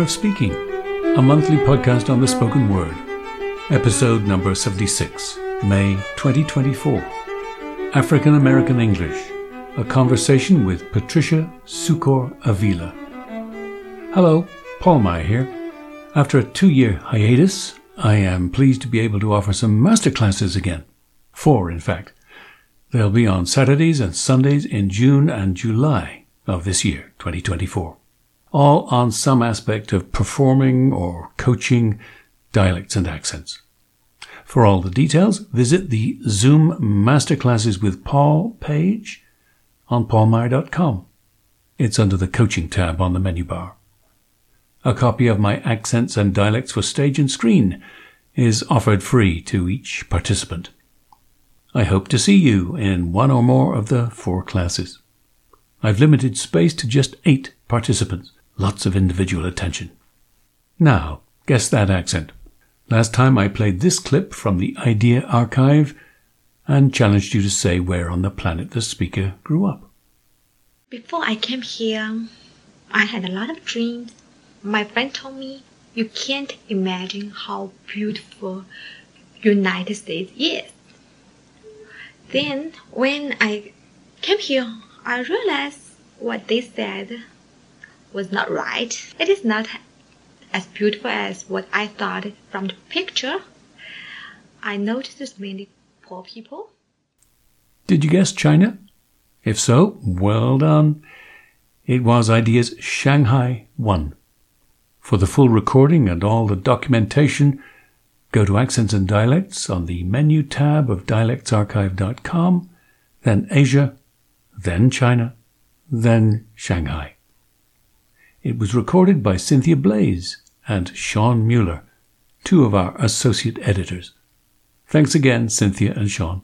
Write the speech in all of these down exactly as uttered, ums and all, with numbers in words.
of Speaking, a monthly podcast on the spoken word. Episode number seventy-six, May twenty twenty-four. African American English, a conversation with Patricia Sucor Avila. Hello, Paul Meyer here. After a two-year hiatus, I am pleased to be able to offer some masterclasses again. Four, in fact. They'll be on Saturdays and Sundays in June and July of this year, twenty twenty-four. All on some aspect of performing or coaching dialects and accents. For all the details, visit the Zoom Masterclasses with Paul page on paul meyer dot com. It's under the Coaching tab on the menu bar. A copy of my Accents and Dialects for Stage and Screen is offered free to each participant. I hope to see you in one or more of the four classes. I've limited space to just eight participants. Lots of individual attention. Now, guess that accent. Last time I played this clip from the Idea Archive and challenged you to say where on the planet the speaker grew up. Before I came here, I had a lot of dreams. My friend told me, you can't imagine how beautiful United States is. Then, when I came here, I realized what they said was not right. It is not as beautiful as what I thought from the picture. I noticed there's many poor people. Did you guess China? If so, well done. It was Idea's Shanghai one. For the full recording and all the documentation, go to Accents and Dialects on the menu tab of dialects archive dot com, then Asia, then China, then Shanghai. It was recorded by Cynthia Blaze and Sean Mueller, two of our associate editors. Thanks again, Cynthia and Sean.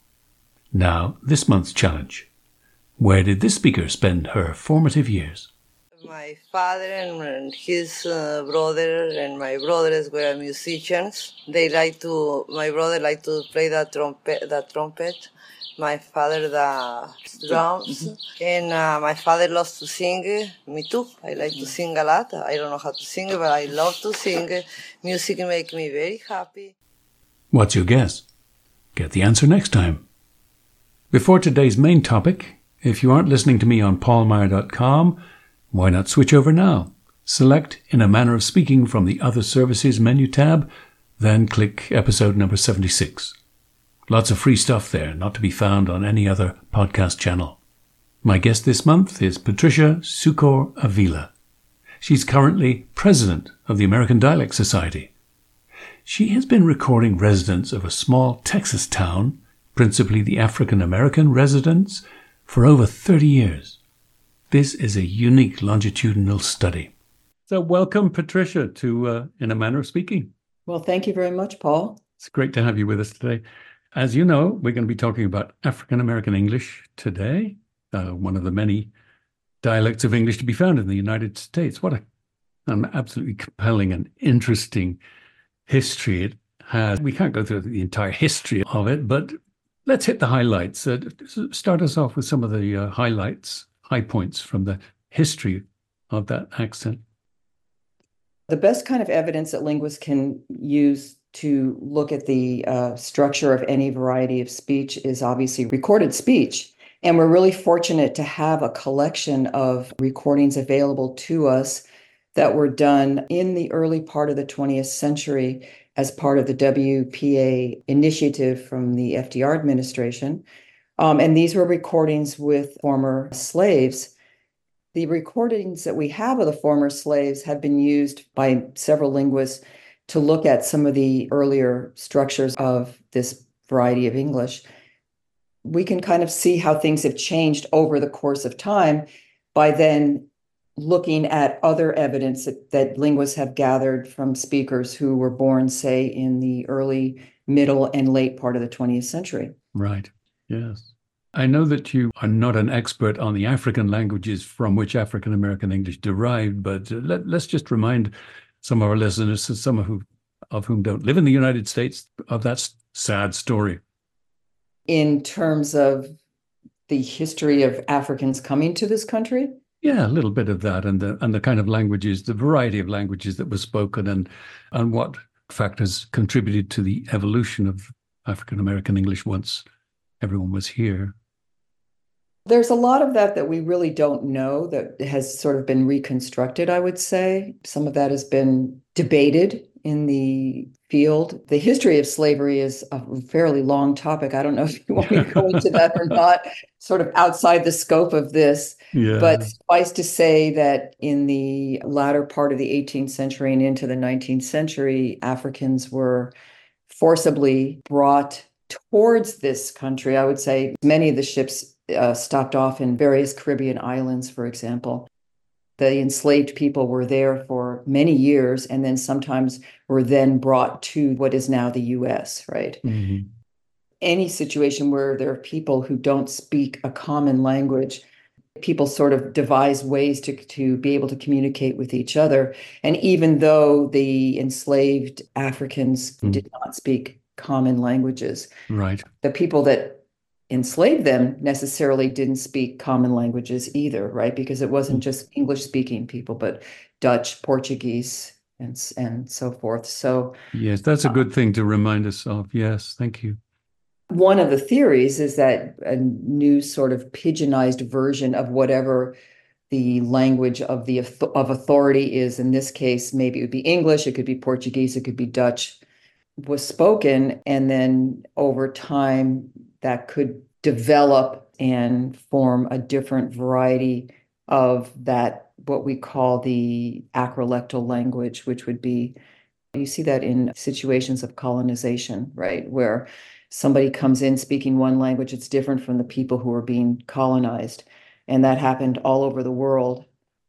Now, this month's challenge. Where did this speaker spend her formative years? My father and his uh, brother and my brothers were musicians. They like to, my brother liked to play the trumpet, the trumpet. My father the drums, mm-hmm. and uh, my father loves to sing. Me too. I like to sing a lot. I don't know how to sing, but I love to sing. Music makes me very happy. What's your guess? Get the answer next time. Before today's main topic, if you aren't listening to me on paul meyer dot com, why not switch over now? Select In a Manner of Speaking from the Other Services menu tab, then click episode number seventy-six. Lots of free stuff there, not to be found on any other podcast channel. My guest this month is Patricia Sucor Avila. She's currently president of the American Dialect Society. She has been recording residents of a small Texas town, principally the African American residents, for over thirty years. This is a unique longitudinal study. So welcome, Patricia, to uh, In a Manner of Speaking. Well, thank you very much, Paul. It's great to have you with us today. As you know, we're going to be talking about African American English today, uh, one of the many dialects of English to be found in the United States. What a, an absolutely compelling and interesting history it has. We can't go through the entire history of it, but let's hit the highlights. Uh, start us off with some of the uh, highlights, high points from the history of that accent. The best kind of evidence that linguists can use to look at the uh, structure of any variety of speech is obviously recorded speech. And we're really fortunate to have a collection of recordings available to us that were done in the early part of the twentieth century as part of the W P A initiative from the F D R administration. Um, and these were recordings with former slaves. The recordings that we have of the former slaves have been used by several linguists to look at some of the earlier structures of this variety of English. We can kind of see how things have changed over the course of time by then looking at other evidence that, that linguists have gathered from speakers who were born, say, in the early, middle, and late part of the twentieth century. Right, yes. I know that you are not an expert on the African languages from which African American English derived, but let, let's just remind some of our listeners, some of whom, of whom don't live in the United States, of that sad story. In terms of the history of Africans coming to this country? Yeah, a little bit of that, and the and the kind of languages, the variety of languages that were spoken, and and what factors contributed to the evolution of African American English once everyone was here. There's a lot of that that we really don't know that has sort of been reconstructed, I would say. Some of that has been debated in the field. The history of slavery is a fairly long topic. I don't know if you want me to go into that or not, sort of outside the scope of this. Yeah. But suffice to say that in the latter part of the eighteenth century and into the nineteenth century, Africans were forcibly brought towards this country. I would say many of the ships uh, stopped off in various Caribbean islands, for example. The enslaved people were there for many years and then sometimes were then brought to what is now the U S, right? Mm-hmm. Any situation where there are people who don't speak a common language, people sort of devise ways to, to be able to communicate with each other. And even though the enslaved Africans mm. did not speak common languages, right, the people that enslaved them necessarily didn't speak common languages either, right? Because it wasn't just English-speaking people, but Dutch, Portuguese, and, and so forth. So yes, that's a good thing to remind us of. Yes, thank you. One of the theories is that a new sort of pigeonized version of whatever the language of the of authority is, in this case, maybe it would be English, it could be Portuguese, it could be Dutch, was spoken, and then over time that could develop and form a different variety of that, what we call the acrolectal language, which would be, you see that in situations of colonization, right? Where somebody comes in speaking one language, it's different from the people who are being colonized. And that happened all over the world.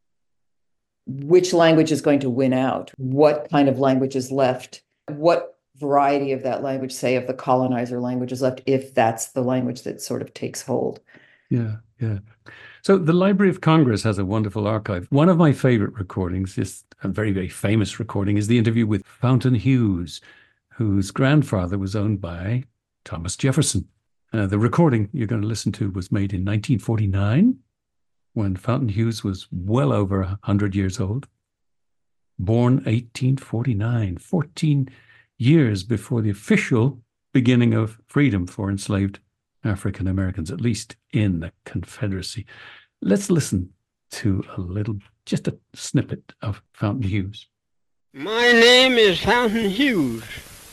Which language is going to win out? What kind of language is left? What variety of that language, say, of the colonizer language is left, if that's the language that sort of takes hold? Yeah, yeah. So the Library of Congress has a wonderful archive. One of my favorite recordings, just a very, very famous recording, is the interview with Fountain Hughes, whose grandfather was owned by Thomas Jefferson. Uh, the recording you're going to listen to was made in nineteen forty-nine, when Fountain Hughes was well over one hundred years old. Born eighteen forty-nine, fourteen years before the official beginning of freedom for enslaved African Americans, at least in the Confederacy. Let's listen to a little, just a snippet of Fountain Hughes. My name is Fountain Hughes.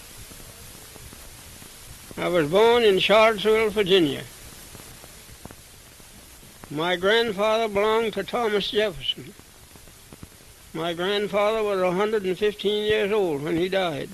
I was born in Charlottesville, Virginia. My grandfather belonged to Thomas Jefferson. My grandfather was one hundred fifteen years old when he died.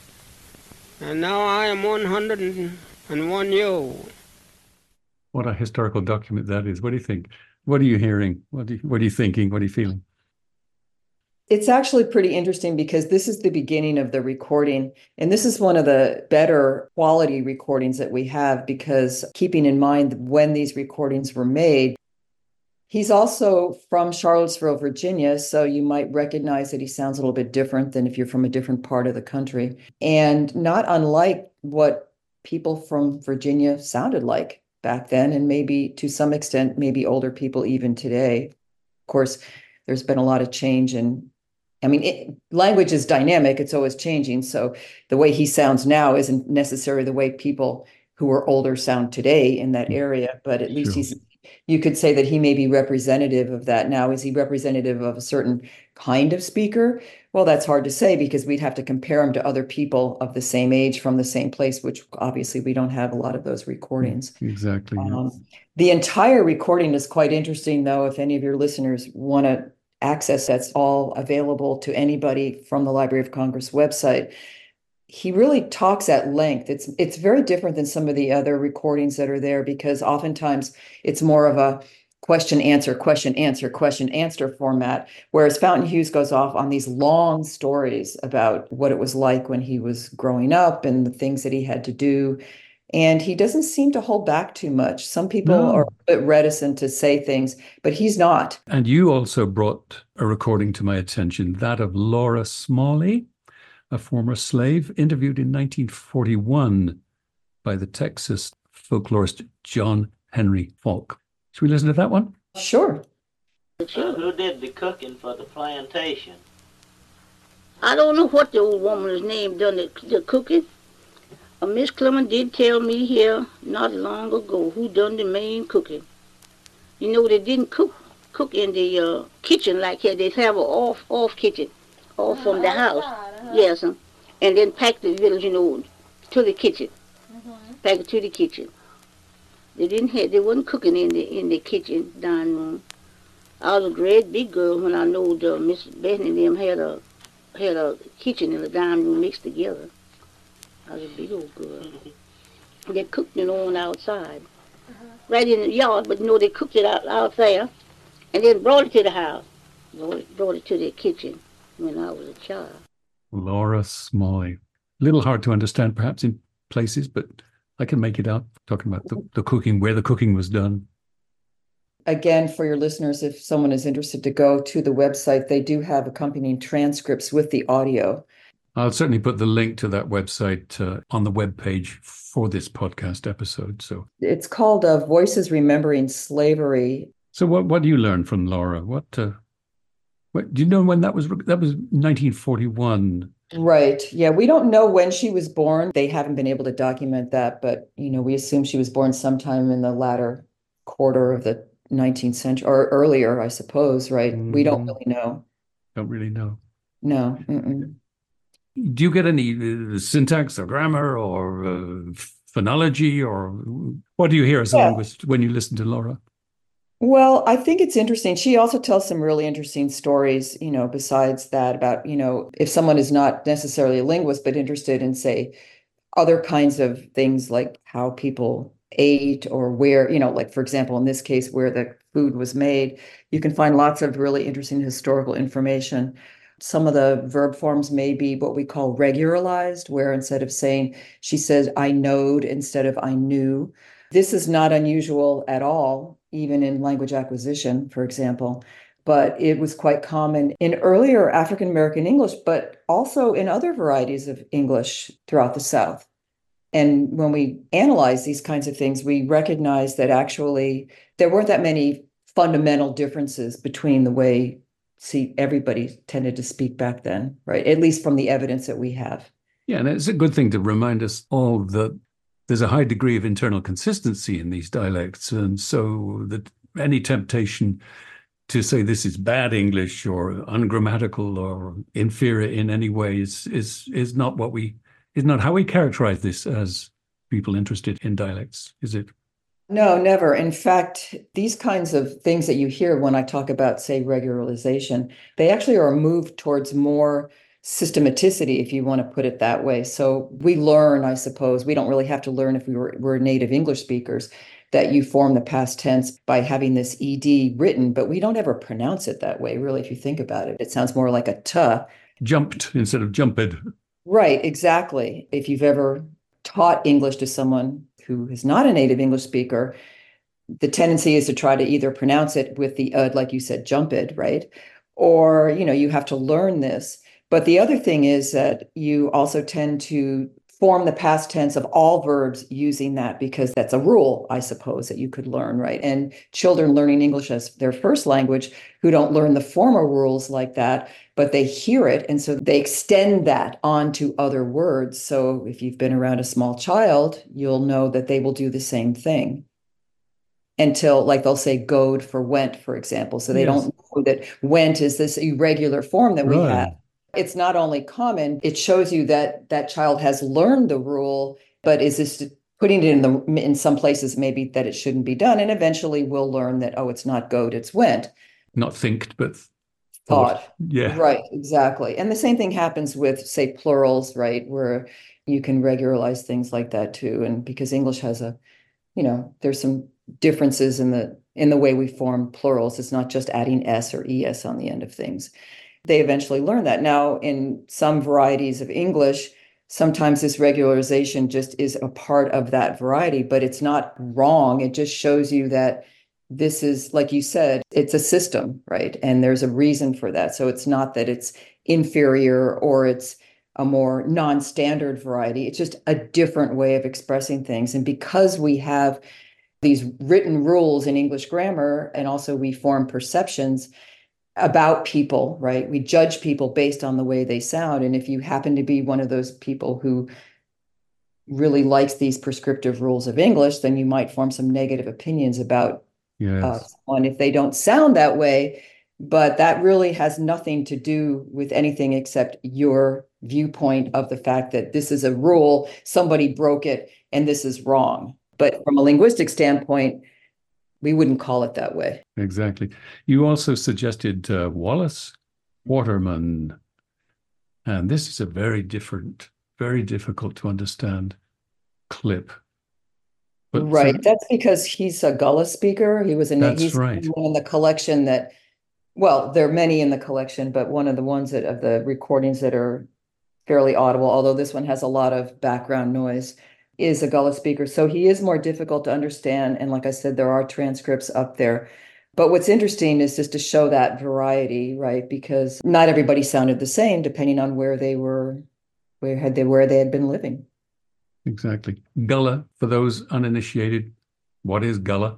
And now I am one hundred one years old. What a historical document that is. What do you think? What are you hearing? What, do you, what are you thinking? What are you feeling? It's actually pretty interesting because this is the beginning of the recording. And this is one of the better quality recordings that we have, because keeping in mind when these recordings were made, he's also from Charlottesville, Virginia. So you might recognize that he sounds a little bit different than if you're from a different part of the country. And not unlike what people from Virginia sounded like back then, and maybe to some extent, maybe older people even today. Of course, there's been a lot of change in I mean, it, language is dynamic. It's always changing. So the way he sounds now isn't necessarily the way people who are older sound today in that area. But at least sure. he's, you could say that he may be representative of that. Now, is he representative of a certain kind of speaker? Well, that's hard to say, because we'd have to compare him to other people of the same age from the same place, which obviously we don't have a lot of those recordings. Exactly. Um, yes. The entire recording is quite interesting, though, if any of your listeners want to access, that's all available to anybody from the Library of Congress website. He really talks at length. It's it's very different than some of the other recordings that are there, because oftentimes it's more of a question, answer, question, answer, question, answer format, whereas Fountain Hughes goes off on these long stories about what it was like when he was growing up and the things that he had to do. And he doesn't seem to hold back too much. Some people no. are a bit reticent to say things, but he's not. And you also brought a recording to my attention, that of Laura Smalley, a former slave, interviewed in nineteen forty-one by the Texas folklorist John Henry Falk. Should we listen to that one? Sure. Uh, who did the cooking for the plantation? I don't know what the old woman's name done the, the cooking. Uh, Miss Clement did tell me here not long ago who done the main cooking. You know, they didn't cook cook in the uh, kitchen like here. They'd have an off off kitchen, off uh, from the house. Uh-huh. Yes, uh, and then pack the village, you know, to the kitchen. Mm-hmm. Pack it to the kitchen. They didn't have. They wasn't cooking in the in the kitchen dining room. I was a great big girl when I know the Miss Bethany and them had a had a kitchen and a dining room mixed together. I was a big old girl. They cooked it on outside, uh-huh. right in the yard, but you know they cooked it out, out there, and then brought it to the house. Brought it, brought it to the kitchen when I was a child. Laura Smalley. A little hard to understand perhaps in places, but I can make it out, talking about the, the cooking, where the cooking was done. Again, for your listeners, if someone is interested to go to the website, they do have accompanying transcripts with the audio. I'll certainly put the link to that website uh, on the webpage for this podcast episode. So it's called uh, Voices Remembering Slavery. So what what do you learn from Laura? What uh, what do you know when that was? That was nineteen forty-one. Right. Yeah, we don't know when she was born. They haven't been able to document that, but you know, we assume she was born sometime in the latter quarter of the nineteenth century or earlier, I suppose, right? Mm. We don't really know. Don't really know. No. Mm-mm. Do you get any uh, syntax or grammar or uh, phonology, or what do you hear as a yeah. linguist when you listen to Laura? Well, I think it's interesting. She also tells some really interesting stories, you know, besides that about, you know, if someone is not necessarily a linguist, but interested in, say, other kinds of things like how people ate or where, you know, like, for example, in this case, where the food was made, you can find lots of really interesting historical information. Some of the verb forms may be what we call regularized, where instead of saying, she says, I knowed instead of I knew. This is not unusual at all, even in language acquisition, for example, but it was quite common in earlier African-American English, but also in other varieties of English throughout the South. And when we analyze these kinds of things, we recognize that actually there weren't that many fundamental differences between the way, see, everybody tended to speak back then, right? At least from the evidence that we have. Yeah, and it's a good thing to remind us all that there's a high degree of internal consistency in these dialects. And so that any temptation to say this is bad English or ungrammatical or inferior in any way is is is not what we is not how we characterize this as people interested in dialects, is it? No, never. In fact, these kinds of things that you hear when I talk about, say, regularization, they actually are a move towards more systematicity, if you want to put it that way. So we learn, I suppose, we don't really have to learn if we were, were native English speakers, that you form the past tense by having this ed written, but we don't ever pronounce it that way, really, if you think about it. It sounds more like a t. Jumped instead of jumped. Right, exactly. If you've ever taught English to someone who is not a native English speaker, the tendency is to try to either pronounce it with the ud, like you said, jumped, right? Or, you know, you have to learn this. But the other thing is that you also tend to form the past tense of all verbs using that, because that's a rule, I suppose, that you could learn, right? And children learning English as their first language who don't learn the formal rules like that, but they hear it. And so they extend that onto other words. So if you've been around a small child, you'll know that they will do the same thing until, like, they'll say goed for went, for example. So they yes. don't know that went is this irregular form that we right. have. It's not only common, it shows you that that child has learned the rule, but is this putting it in the in some places maybe that it shouldn't be done. And eventually we'll learn that, oh, it's not goed, it's went. Not thinked, but thought. thought. Yeah. Right, exactly. And the same thing happens with, say, plurals, right? Where you can regularize things like that too. And because English has a, you know, there's some differences in the in the way we form plurals. It's not just adding S or E S on the end of things. They eventually learn that. Now, in some varieties of English, sometimes this regularization just is a part of that variety, but it's not wrong. It just shows you that this is, like you said, it's a system, right? And there's a reason for that. So it's not that it's inferior or it's a more non-standard variety. It's just a different way of expressing things. And because we have these written rules in English grammar, and also we form perceptions about people, right? We judge people based on the way they sound. And if you happen to be one of those people who really likes these prescriptive rules of English, then you might form some negative opinions about Yes. uh, someone if they don't sound that way. But that really has nothing to do with anything except your viewpoint of the fact that this is a rule, somebody broke it, and this is wrong. But from a linguistic standpoint, we wouldn't call it that way. Exactly. You also suggested uh, Wallace Quarterman, and this is a very different, very difficult to understand clip. But right. so, That's because he's a Gullah speaker. He was in, That's he's right. one in the collection that, well, there are many in the collection, but one of the ones that of the recordings that are fairly audible, although this one has a lot of background noise, is a Gullah speaker. So he is more difficult to understand. And like I said, there are transcripts up there. But what's interesting is just to show that variety, right? Because not everybody sounded the same depending on where they were, where had they where they had been living. Exactly. Gullah, for those uninitiated, what is Gullah?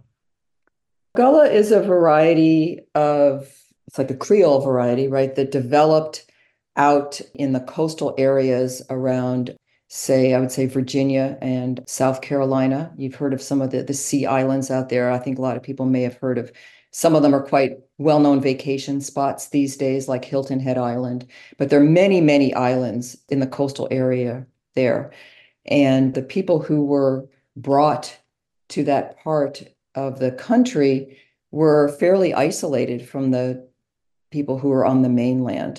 Gullah is a variety of, it's like a Creole variety, right? That developed out in the coastal areas around, say, I would say Virginia and South Carolina. You've heard of some of the, the sea islands out there. I think a lot of people may have heard of. Some of them are quite well-known vacation spots these days, like Hilton Head Island. But there are many, many islands in the coastal area there. And the people who were brought to that part of the country were fairly isolated from the people who were on the mainland.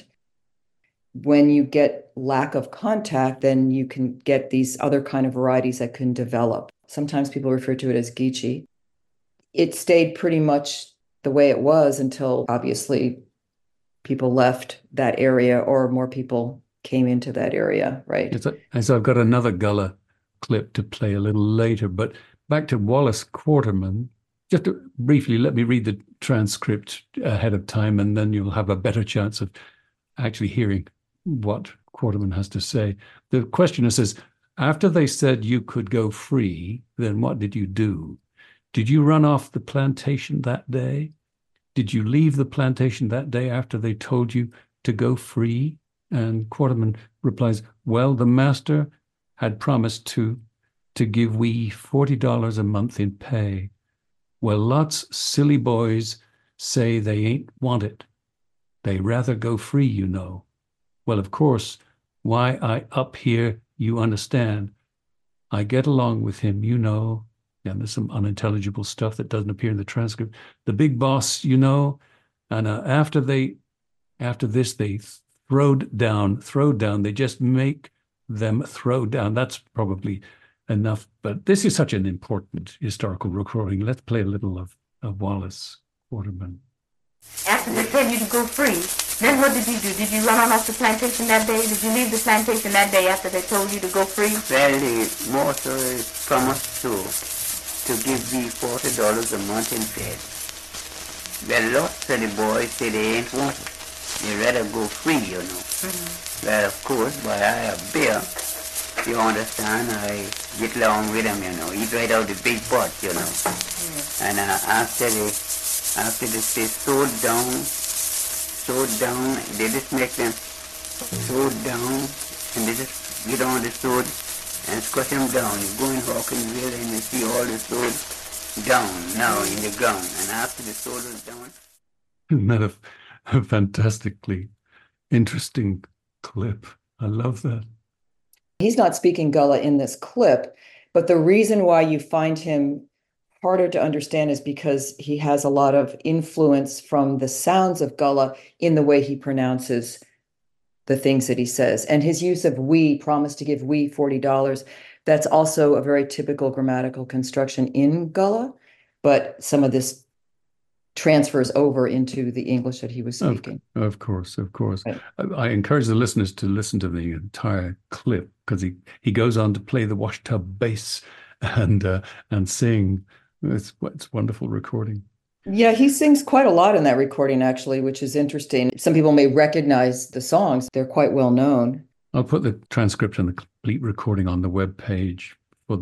When you get lack of contact, then you can get these other kind of varieties that can develop. Sometimes people refer to it as Geechee. It stayed pretty much the way it was until obviously people left that area or more people came into that area, right? Yes, as I've got another Gullah clip to play a little later, but back to Wallace Quarterman. Just to briefly, let me read the transcript ahead of time, and then you'll have a better chance of actually hearing what Quarterman has to say. The questioner says, after they said you could go free, then what did you do? Did you run off the plantation that day? Did you leave the plantation that day after they told you to go free? And Quarterman replies, well, the master had promised to, to give we forty dollars a month in pay. Well, lots silly boys say they ain't want it. They rather go free, you know. Well, of course, why I up here, you understand. I get along with him, you know. And there's some unintelligible stuff that doesn't appear in the transcript. The big boss, you know. And uh, after they, after this, they throwed down, throwed down. They just make them throw down. That's probably enough. But this is such an important historical recording. Let's play a little of, of Wallace Quarterman. After they tell you to go free, then what did you do? Did you run off the plantation that day? Did you leave the plantation that day after they told you to go free? Well, the master promised to, to give me forty dollars a month in pay. Well, lots of the boys say they ain't want it. They rather go free, you know. Mm-hmm. Well, of course, by I have beer, you understand, I get along with them, you know. Eat right out the big pot, you know. Mm-hmm. And uh, after they, after they say sewed down, sewed down, they just make them sewed down, and they just get on the sword and squash them down. You go in Hawkinsville and you see all the sword down now in the ground. And after the sword was down. Isn't that a, a fantastically interesting clip? I love that. He's not speaking Gullah in this clip, but the reason why you find him harder to understand is because he has a lot of influence from the sounds of Gullah in the way he pronounces the things that he says. And his use of we, promise to give we forty dollars, that's also a very typical grammatical construction in Gullah, but some of this transfers over into the English that he was speaking. Of, of course, of course. Right. I, I encourage the listeners to listen to the entire clip because he, he goes on to play the washtub bass and uh, and sing. It's it's wonderful recording. Yeah, he sings quite a lot in that recording, actually, which is interesting. Some people may recognize the songs. They're quite well known. I'll put the transcript and the complete recording on the web page for the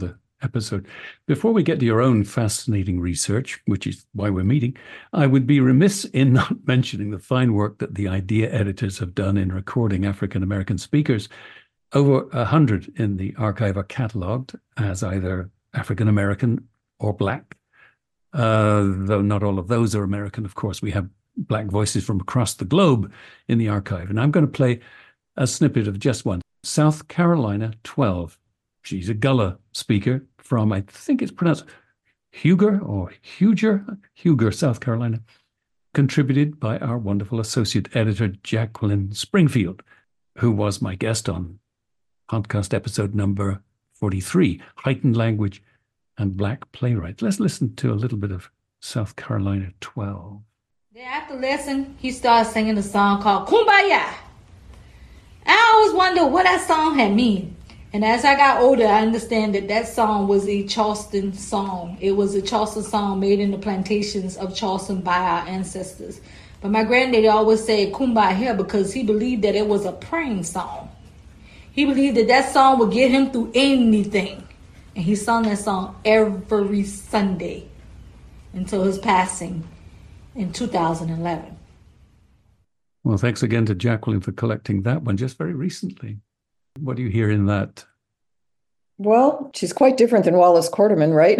episode. Before we get to your own fascinating research, which is why we're meeting, I would be remiss in not mentioning the fine work that the IDEA editors have done in recording African American speakers. Over a hundred in the archive are cataloged as either African American or Black, uh, though not all of those are American. Of course, we have Black voices from across the globe in the archive. And I'm going to play a snippet of just one. South Carolina twelve. She's a Gullah speaker from, I think it's pronounced Huger or Huger, Huger, South Carolina, contributed by our wonderful associate editor, Jacqueline Springfield, who was my guest on podcast episode number forty-three, Heightened Language and Black Playwrights. Let's listen to a little bit of South Carolina twelve. Then after lesson, he started singing a song called Kumbaya. I always wondered what that song had mean. And as I got older, I understand that that song was a Charleston song. It was a Charleston song made in the plantations of Charleston by our ancestors. But my granddaddy always said Kumbaya because he believed that it was a praying song. He believed that that song would get him through anything. And he sung that song every Sunday until his passing in two thousand eleven. Well, thanks again to Jacqueline for collecting that one just very recently. What do you hear in that? Well, she's quite different than Wallace Quarterman, right?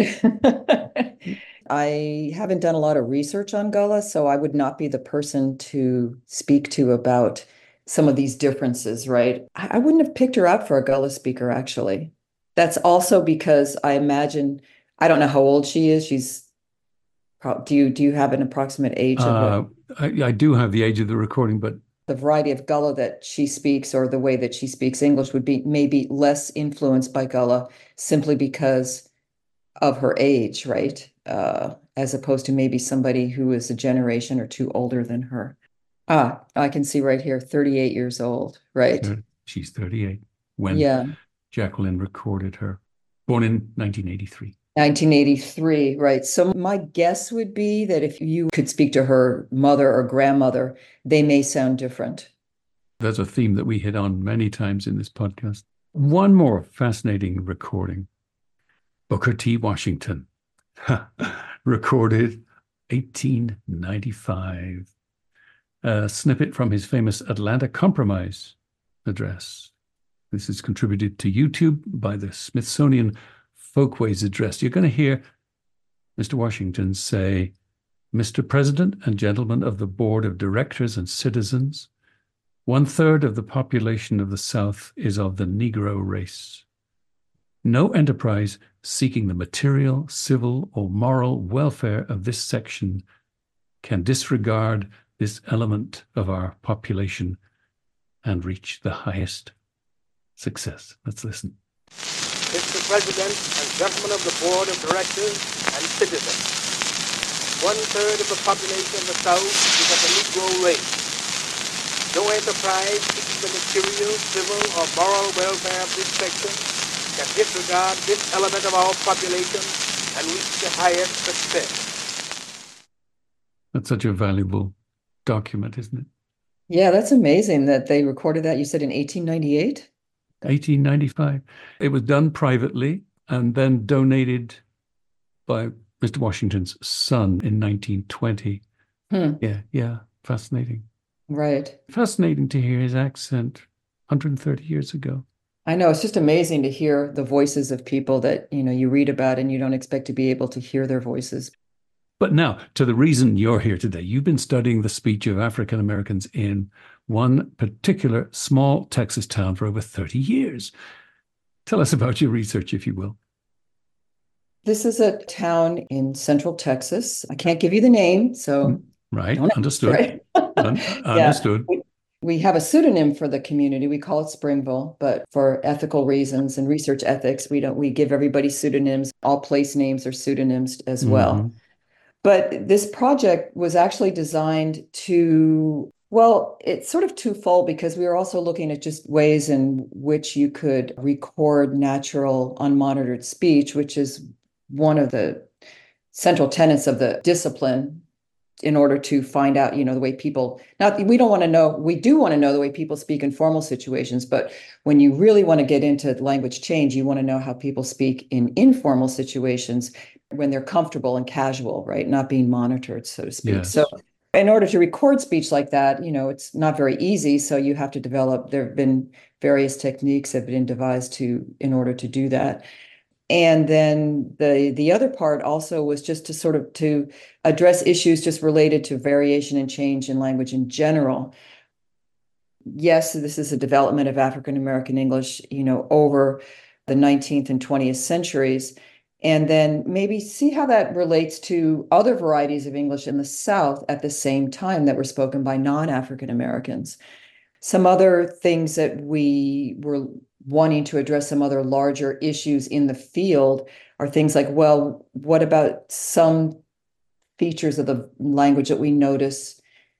I haven't done a lot of research on Gullah, so I would not be the person to speak to about some of these differences, right? I wouldn't have picked her up for a Gullah speaker, actually. That's also because I imagine, I don't know how old she is. She's, do you, do you have an approximate age of uh, I, I do have the age of the recording, but the variety of Gullah that she speaks or the way that she speaks English would be maybe less influenced by Gullah simply because of her age, right? Uh, as opposed to maybe somebody who is a generation or two older than her. Ah, I can see right here, thirty-eight years old, right? She's thirty-eight when yeah. Jacqueline recorded her, born in nineteen eighty-three. nineteen eighty-three, right. So my guess would be that if you could speak to her mother or grandmother, they may sound different. That's a theme that we hit on many times in this podcast. One more fascinating recording. Booker T. Washington, recorded eighteen ninety-five. A snippet from his famous Atlanta Compromise address. This is contributed to YouTube by the Smithsonian Folkways Address. You're going to hear Mister Washington say, "Mister President and gentlemen of the Board of Directors and citizens, one third of the population of the South is of the Negro race. No enterprise seeking the material, civil, or moral welfare of this section can disregard this element of our population and reach the highest success." Let's listen. Mister President and gentlemen of the Board of Directors and citizens, one-third of the population of the South is of the Negro race. No enterprise seeking the material, civil, or moral welfare of this section can disregard this element of our population and reach the highest success. That's such a valuable document, isn't it? Yeah, that's amazing that they recorded that. You said in eighteen ninety-eight? eighteen ninety-five. It was done privately and then donated by Mister Washington's son in nineteen twenty. Hmm. Yeah, yeah, fascinating. Right. Fascinating to hear his accent one hundred thirty years ago. I know, it's just amazing to hear the voices of people that, you know, you read about and you don't expect to be able to hear their voices. But now, to the reason you're here today. You've been studying the speech of African Americans in one particular small Texas town for over thirty years. Tell us about your research, if you will. This is a town in central Texas. I can't give you the name, so... Right, understood. Right? Un- understood. Yeah. We have a pseudonym for the community. We call it Springville, but for ethical reasons and research ethics, we don't. We give everybody pseudonyms. All place names are pseudonyms as well. Mm-hmm. But this project was actually designed to, well, it's sort of twofold because we were also looking at just ways in which you could record natural unmonitored speech, which is one of the central tenets of the discipline in order to find out, you know, the way people, not, we don't want to know, we do want to know the way people speak in formal situations, but when you really want to get into language change, you want to know how people speak in informal situations when they're comfortable and casual, right? Not being monitored, so to speak. Yes. So in order to record speech like that, you know, it's not very easy. So you have to develop, there have been various techniques that have been devised to, in order to do that. And then the the other part also was just to sort of to address issues just related to variation and change in language in general. Yes, this is a development of African American English, you know, over the nineteenth and twentieth centuries. And then maybe see how that relates to other varieties of English in the South at the same time that were spoken by non-African Americans. Some other things that we were wanting to address, some other larger issues in the field, are things like, well, what about some features of the language that we notice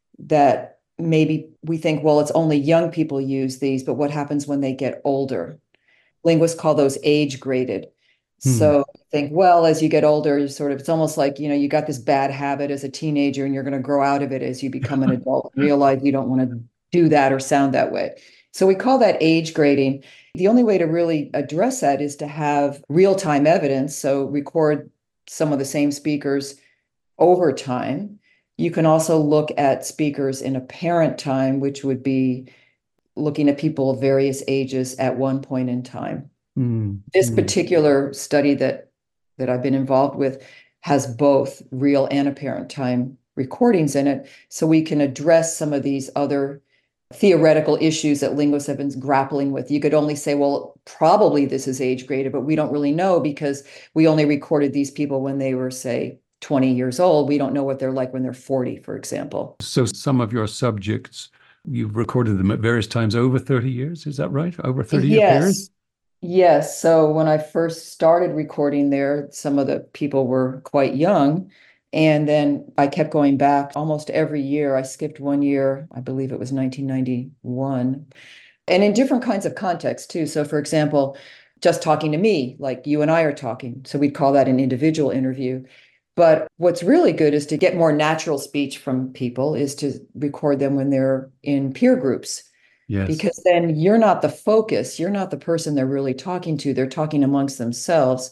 that maybe we think, well, it's only young people use these, but what happens when they get older? Linguists call those age graded. Hmm. So I think, well, as you get older, you sort of, it's almost like, you know, you got this bad habit as a teenager and you're going to grow out of it as you become an adult and realize you don't want to do that or sound that way. So we call that age grading. The only way to really address that is to have real-time evidence. So record some of the same speakers over time. You can also look at speakers in apparent time, which would be looking at people of various ages at one point in time. Mm, this mm. particular study that, that I've been involved with has both real and apparent time recordings in it. So we can address some of these other theoretical issues that linguists have been grappling with. You could only say, well, probably this is age graded, but we don't really know because we only recorded these people when they were, say, twenty years old. We don't know what they're like when they're forty, for example. So some of your subjects, you've recorded them at various times over thirty years. Is that right? Over thirty year yes. period? Yes. So when I first started recording there, some of the people were quite young. And then I kept going back almost every year. I skipped one year, I believe it was nineteen ninety-one, and in different kinds of contexts too. So for example, just talking to me, like you and I are talking. So we'd call that an individual interview. But what's really good is to get more natural speech from people, is to record them when they're in peer groups. Yes. Because then you're not the focus. You're not the person they're really talking to. They're talking amongst themselves.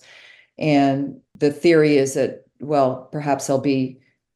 And the theory is that, well, perhaps they'll be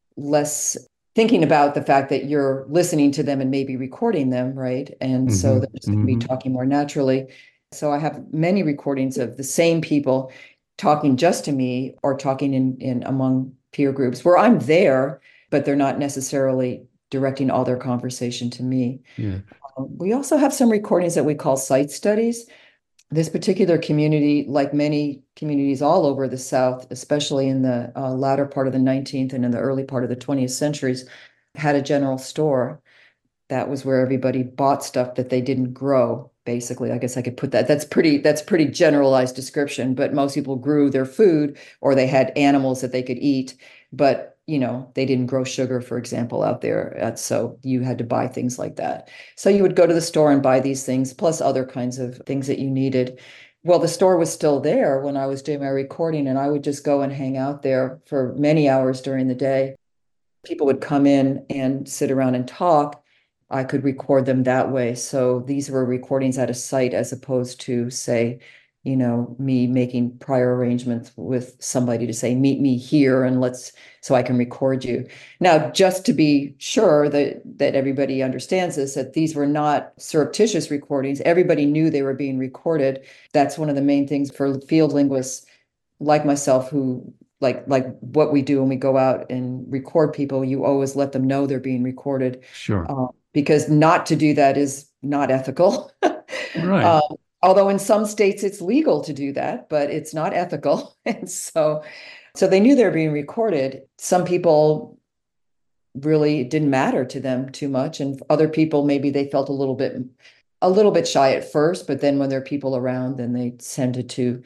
less thinking about the fact that you're listening to them and maybe recording them, right? And mm-hmm. so they're just going to mm-hmm. be talking more naturally. So I have many recordings of the same people talking just to me or talking in, in among peer groups where I'm there, but they're not necessarily directing all their conversation to me. Yeah. Um, we also have some recordings that we call site studies. This particular community, like many communities all over the South, especially in the uh, latter part of the nineteenth and in the early part of the twentieth centuries, had a general store. That was where everybody bought stuff that they didn't grow, basically. I guess I could put that. That's pretty, that's pretty generalized description, but most people grew their food or they had animals that they could eat, but you know, they didn't grow sugar, for example, out there. So you had to buy things like that. So you would go to the store and buy these things, plus other kinds of things that you needed. Well, the store was still there when I was doing my recording, and I would just go and hang out there for many hours during the day. People would come in and sit around and talk. I could record them that way. So these were recordings at a site as opposed to, say, you know, me making prior arrangements with somebody to say, meet me here and let's, so I can record you. Now, just to be sure that, that everybody understands this, that these were not surreptitious recordings. Everybody knew they were being recorded. That's one of the main things for field linguists like myself, who like, like what we do when we go out and record people, you always let them know they're being recorded. Sure. Uh, because not to do that is not ethical. Right. Uh, Although in some states it's legal to do that, but it's not ethical. And so, so they knew they were being recorded. Some people really it didn't matter to them too much. And other people, maybe they felt a little bit, a little bit shy at first, but then when there are people around, then they tended to,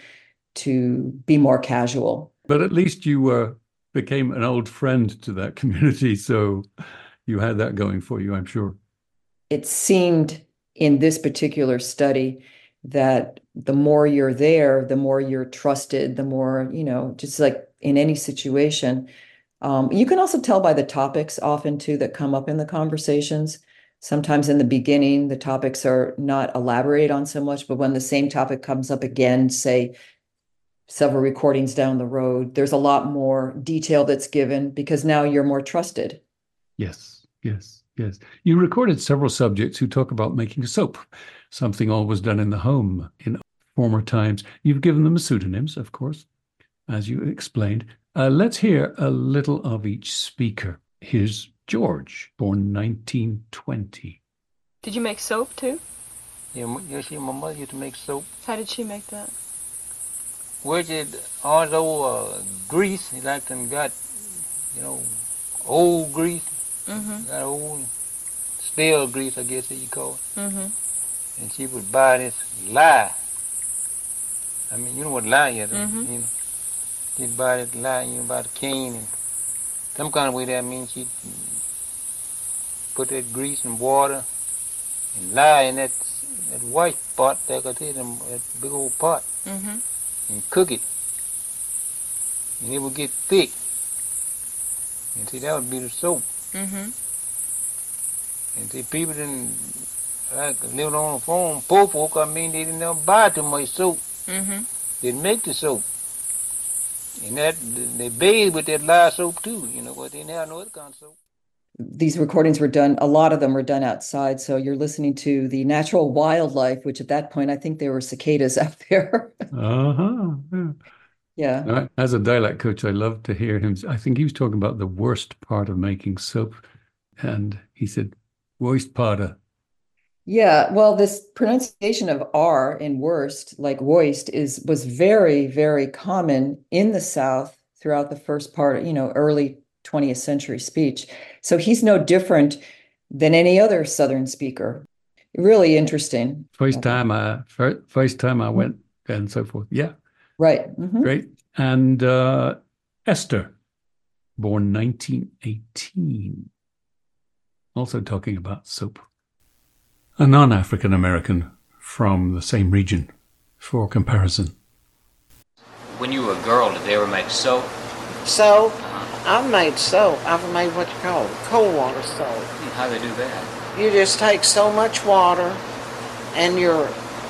to be more casual. But at least you uh, became an old friend to that community. So you had that going for you, I'm sure. It seemed in this particular study that the more you're there, the more you're trusted, the more, you know, just like in any situation, Um, you can also tell by the topics often too that come up in the conversations. Sometimes in the beginning, the topics are not elaborated on so much, but when the same topic comes up again, say several recordings down the road, there's a lot more detail that's given because now you're more trusted. Yes, yes, yes. You recorded several subjects who talk about making soap, something always done in the home in former times. You've given them pseudonyms, of course, as you explained. Uh, let's hear a little of each speaker. Here's George, born nineteen twenty. Did you make soap too? Yeah, you see, my mother used to make soap. How did she make that? Where did all the old uh, grease, like them got, you know, old grease, Mm-hmm. got old stale grease, I guess that you call it. Mm-hmm. And she would buy this lye. I mean, you know what lye is, Mm-hmm. you know. She'd buy this lye, you know, buy the cane, and some kind of way that means she'd put that grease and water and lye in that that white pot, that, that big old pot, Mm-hmm. and cook it. And it would get thick. And see, that would be the soap. Mm-hmm. And see, people didn't, like, living on the farm, poor folk, I mean, they didn't ever buy too much soap. Mm-hmm. They'd make the soap. And that, they bathed with that lye soap too, you know, but they didn't have no other kind of soap. These recordings were done, a lot of them were done outside. So you're listening to the natural wildlife, which at that point, I think there were cicadas out there. Uh-huh. Yeah. Yeah. Uh, As a dialect coach, I love to hear him. I think he was talking about the worst part of making soap. And he said, worst part of. Yeah, well, this pronunciation of R in worst, like woist, is was very, very common in the South throughout the first part, you know, early twentieth century speech. So he's no different than any other Southern speaker. Really interesting. First time I first, first time I went and so forth. Yeah. Right. Mhm. Great. And uh, Esther, born nineteen eighteen, also talking about soap. A non-African American from the same region for comparison. When you were a girl, did they ever make soap? Soap? I've made soap. I've made what you call cold water soap. How do they do that? You just take so much water and your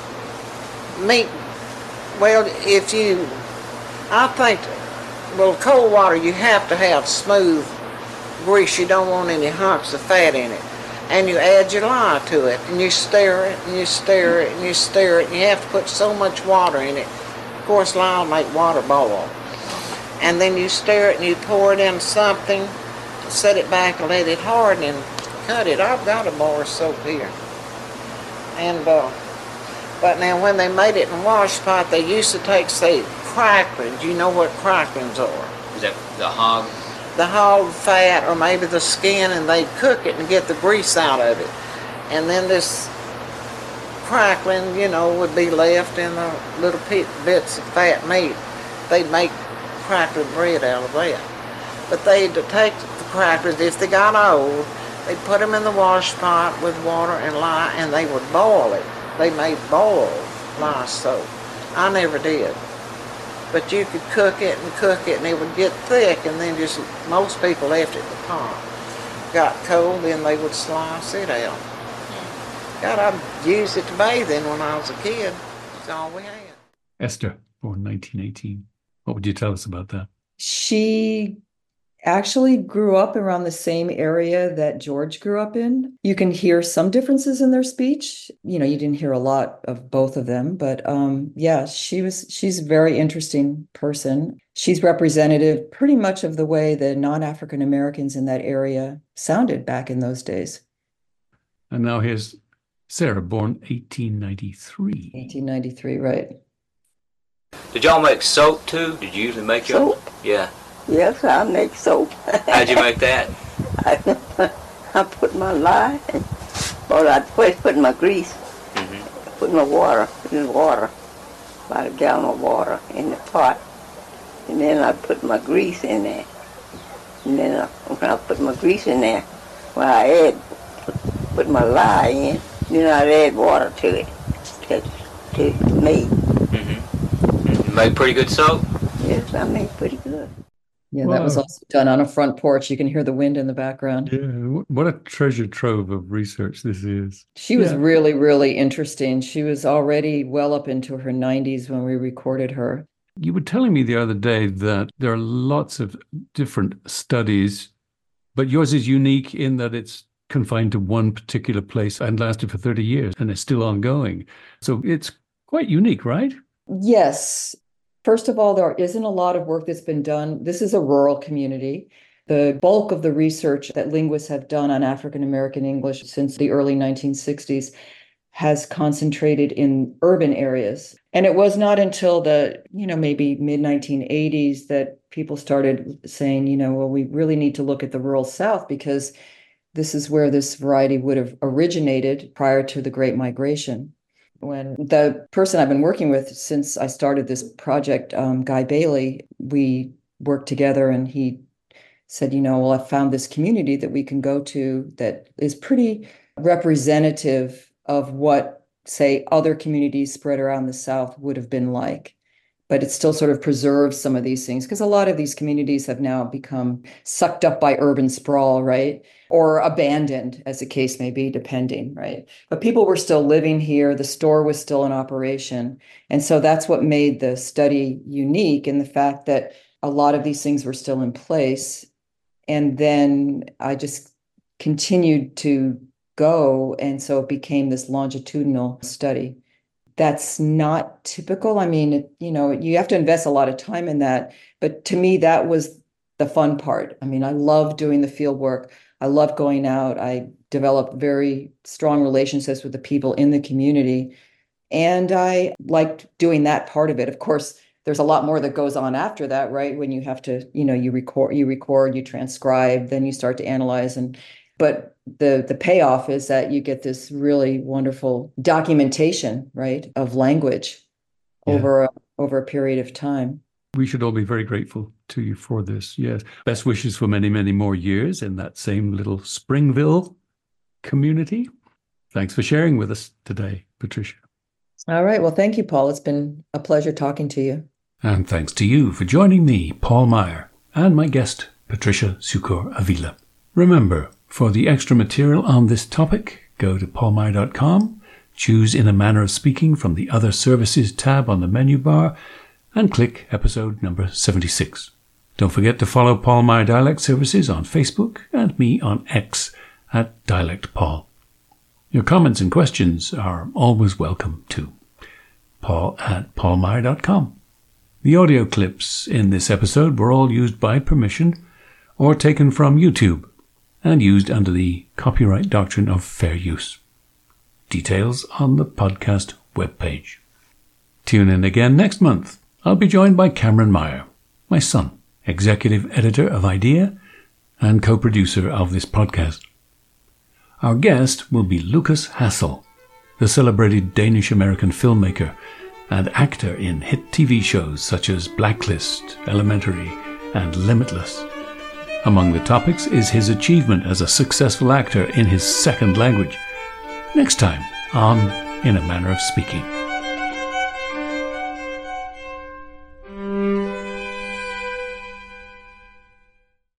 meat, well, if you, I think, well, cold water, you have to have smooth grease. You don't want any hunks of fat in it. And you add your lye to it, and you stir it, and you stir it, and you stir it, and you have to put so much water in it. Of course, lye will make water boil. And then you stir it, and you pour it in something, set it back, and let it harden, and cut it. I've got a bar of soap here. And, uh, but now when they made it in a wash pot, they used to take, say, cracklings. You know what cracklings are? Is that the hog? The hog fat or maybe the skin, and they'd cook it and get the grease out of it. And then this crackling, you know, would be left in the little bits of fat meat. They'd make crackling bread out of that. But they'd take the cracklings, if they got old, they'd put them in the wash pot with water and lye, and they would boil it. They made boiled lye soap. I never did. But you could cook it and cook it, and it would get thick, and then just, most people left it in the pot. Got cold, then they would slice it out. God, I used it to bathe in when I was a kid. That's all we had. Esther, born nineteen eighteen. What would you tell us about that? She actually grew up around the same area that George grew up in. You can hear some differences in their speech. You know, you didn't hear a lot of both of them, but um, yeah, she was, she's a very interesting person. She's representative pretty much of the way the non-African Americans in that area sounded back in those days. And now here's Sarah, born eighteen ninety-three. eighteen ninety-three, right. Did y'all make soap too? Did you usually make your Soap? Yeah. Yes, I make soap. How'd you make that? I, I put my lye, and, well, I first put my grease, Mm-hmm. put my water, in water, about a gallon of water in the pot, and then I put my grease in there. And then I, when I put my grease in there, well, I add, put, put my lye in, then I'd add water to it, to, to make. Mm-hmm. You made pretty good soap? Yes, I make pretty good. Yeah, Wow. that was also done on a front porch. You can hear the wind in the background. Yeah, what a treasure trove of research this is. She was Yeah. really, really interesting. She was already well up into her nineties when we recorded her. You were telling me the other day that there are lots of different studies, but yours is unique in that it's confined to one particular place and lasted for thirty years and is still ongoing. So it's quite unique, right? Yes. First of all, there isn't a lot of work that's been done. This is a rural community. The bulk of the research that linguists have done on African American English since the early nineteen sixties has concentrated in urban areas. And it was not until the, you know, maybe mid nineteen eighties that people started saying, you know, well, we really need to look at the rural South because this is where this variety would have originated prior to the Great Migration. When the person I've been working with since I started this project, um, Guy Bailey, we worked together and he said, you know, well, I found this community that we can go to that is pretty representative of what, say, other communities spread around the South would have been like. But it still sort of preserves some of these things because a lot of these communities have now become sucked up by urban sprawl, right? Or abandoned, as the case may be, depending, right? But people were still living here. The store was still in operation. And so that's what made the study unique in the fact that a lot of these things were still in place. And then I just continued to go. And so it became this longitudinal study. That's not typical. I mean, it, you know, you have to invest a lot of time in that. But to me, that was the fun part. I mean, I love doing the field work. I love going out. I developed very strong relationships with the people in the community. And I liked doing that part of it. Of course, there's a lot more that goes on after that, right? When you have to, you know, you record, you record, you transcribe, then you start to analyze. And but the the payoff is that you get this really wonderful documentation, right, of language Yeah. over a, over a period of time. We should all be very grateful to you for this. Yes. Best wishes for many, many more years in that same little Springville community. Thanks for sharing with us today, Patricia. All right. Well, thank you, Paul. It's been a pleasure talking to you. And thanks to you for joining me, Paul Meyer, and my guest, Patricia Sucor Avila. Remember, for the extra material on this topic, go to paul meyer dot com, choose In a Manner of Speaking from the Other Services tab on the menu bar, and click episode number seventy-six. Don't forget to follow Paul Meyer Dialect Services on Facebook and me on X at DialectPaul. Your comments and questions are always welcome too. Paul at paul meyer dot com. The audio clips in this episode were all used by permission or taken from YouTube and used under the copyright doctrine of fair use. Details on the podcast webpage. Tune in again next month. I'll be joined by Cameron Meyer, my son, executive editor of IDEA and co-producer of this podcast. Our guest will be Lucas Hassel, the celebrated Danish-American filmmaker and actor in hit T V shows such as Blacklist, Elementary, and Limitless. Among the topics is his achievement as a successful actor in his second language. Next time on In a Manner of Speaking.